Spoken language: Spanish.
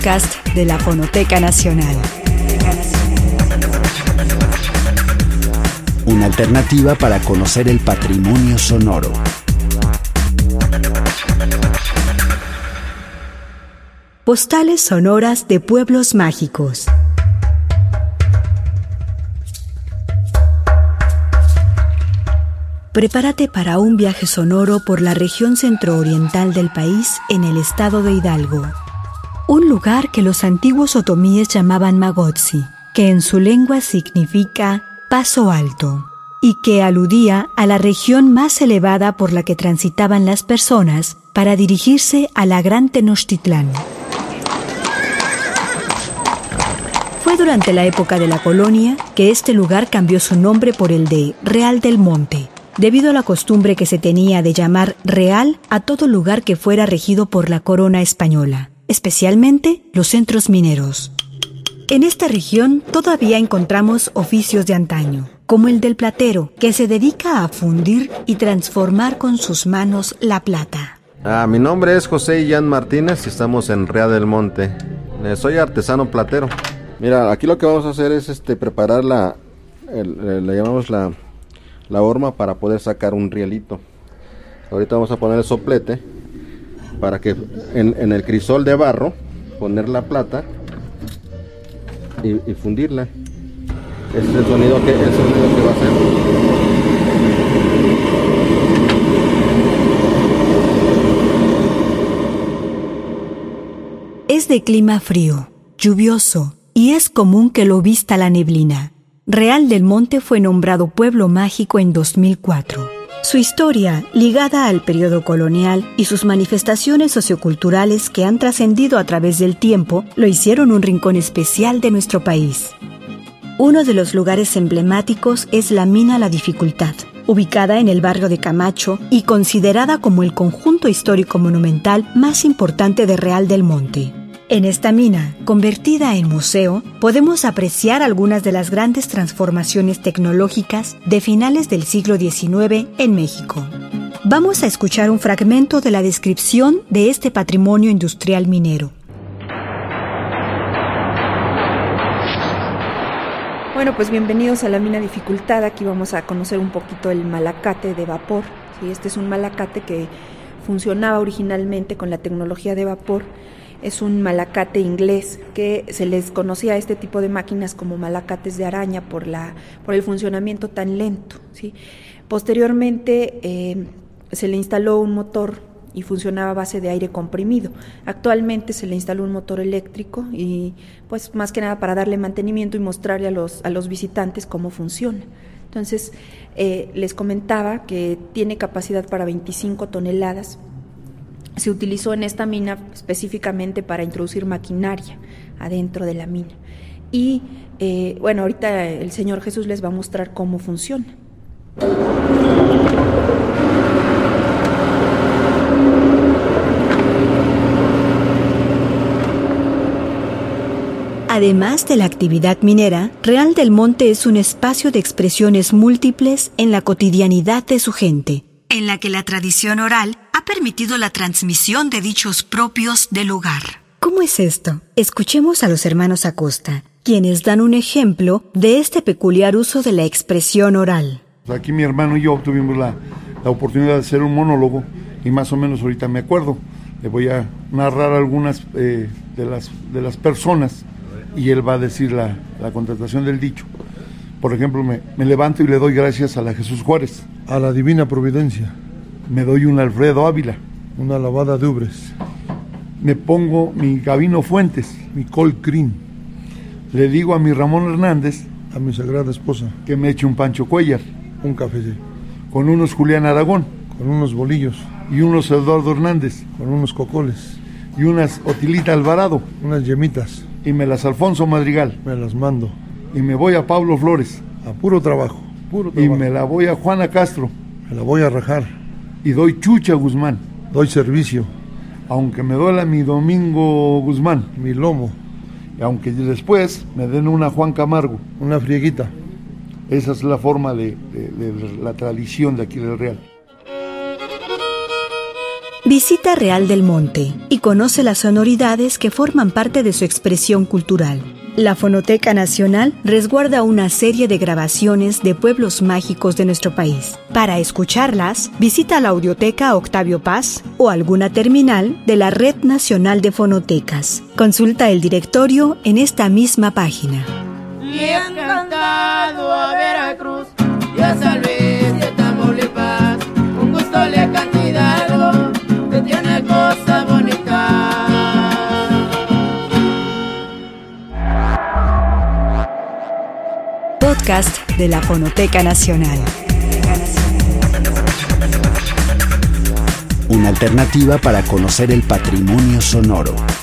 podcast de la Fonoteca Nacional. Una alternativa para conocer el patrimonio sonoro. Postales sonoras de pueblos mágicos. Prepárate para un viaje sonoro por la región centro-oriental del país en el estado de Hidalgo. Un lugar que los antiguos otomíes llamaban Magotzi, que en su lengua significa paso alto, y que aludía a la región más elevada por la que transitaban las personas para dirigirse a la Gran Tenochtitlán. Fue durante la época de la colonia que este lugar cambió su nombre por el de Real del Monte, debido a la costumbre que se tenía de llamar real a todo lugar que fuera regido por la corona española, especialmente los centros mineros. En esta región todavía encontramos oficios de antaño, como el del platero, que se dedica a fundir y transformar con sus manos la plata. Mi nombre es José Illán Martínez y estamos en Real del Monte. Soy artesano platero. Mira, aquí lo que vamos a hacer es preparar le llamamos la horma para poder sacar un rielito. Ahorita vamos a poner el soplete para que en el crisol de barro poner la plata y fundirla. Este es el sonido que va a hacer. Es de clima frío, lluvioso, y es común que lo vista la neblina. Real del Monte fue nombrado pueblo mágico en 2004. Su historia, ligada al periodo colonial y sus manifestaciones socioculturales que han trascendido a través del tiempo, lo hicieron un rincón especial de nuestro país. Uno de los lugares emblemáticos es la Mina La Dificultad, ubicada en el barrio de Camacho y considerada como el conjunto histórico monumental más importante de Real del Monte. En esta mina, convertida en museo, podemos apreciar algunas de las grandes transformaciones tecnológicas de finales del siglo XIX en México. Vamos a escuchar un fragmento de la descripción de este patrimonio industrial minero. Bueno, pues bienvenidos a la Mina Dificultad. Aquí vamos a conocer un poquito el malacate de vapor. Sí, este es un malacate que funcionaba originalmente con la tecnología de vapor. Es un malacate inglés que se les conocía a este tipo de máquinas como malacates de araña por el funcionamiento tan lento, ¿sí? Posteriormente se le instaló un motor y funcionaba a base de aire comprimido. Actualmente se le instaló un motor eléctrico y pues más que nada para darle mantenimiento y mostrarle a los visitantes cómo funciona. Entonces les comentaba que tiene capacidad para 25 toneladas. Se utilizó en esta mina específicamente para introducir maquinaria adentro de la mina. Y bueno, ahorita el Señor Jesús les va a mostrar cómo funciona. Además de la actividad minera, Real del Monte es un espacio de expresiones múltiples en la cotidianidad de su gente, en la que la tradición oral ha permitido la transmisión de dichos propios del lugar. ¿Cómo es esto? Escuchemos a los hermanos Acosta, quienes dan un ejemplo de este peculiar uso de la expresión oral. Aquí mi hermano y yo tuvimos la oportunidad de hacer un monólogo y más o menos ahorita me acuerdo. Le voy a narrar algunas de las personas y él va a decir la contratación del dicho. Por ejemplo, me levanto y le doy gracias a la Jesús Juárez. A la Divina Providencia. Me doy un Alfredo Ávila. Una lavada de ubres. Me pongo mi Gabino Fuentes. Mi Col Crin. Le digo a mi Ramón Hernández. A mi sagrada esposa. Que me eche un Pancho Cuellar. Un café. Con unos Julián Aragón. Con unos bolillos. Y unos Eduardo Hernández. Con unos cocoles. Y unas Otilita Alvarado. Unas yemitas. Y me las Alfonso Madrigal. Me las mando. Y me voy a Pablo Flores. A puro trabajo. Y me la voy a Juana Castro. Me la voy a rajar. Y doy chucha a Guzmán. Doy servicio. Aunque me duela mi Domingo Guzmán. Mi lomo. Y aunque después me den una Juan Camargo. Una frieguita. Esa es la forma de la tradición de aquí del Real. Visita Real del Monte y conoce las sonoridades que forman parte de su expresión cultural. La Fonoteca Nacional resguarda una serie de grabaciones de pueblos mágicos de nuestro país. Para escucharlas, visita la Audioteca Octavio Paz o alguna terminal de la Red Nacional de Fonotecas. Consulta el directorio en esta misma página. Le han cantado a Veracruz y a San Luis de Tamaulipas. Un gusto le canta Hidalgo, que tiene cosas bonitas. Podcast de la Fonoteca Nacional. Una alternativa para conocer el patrimonio sonoro.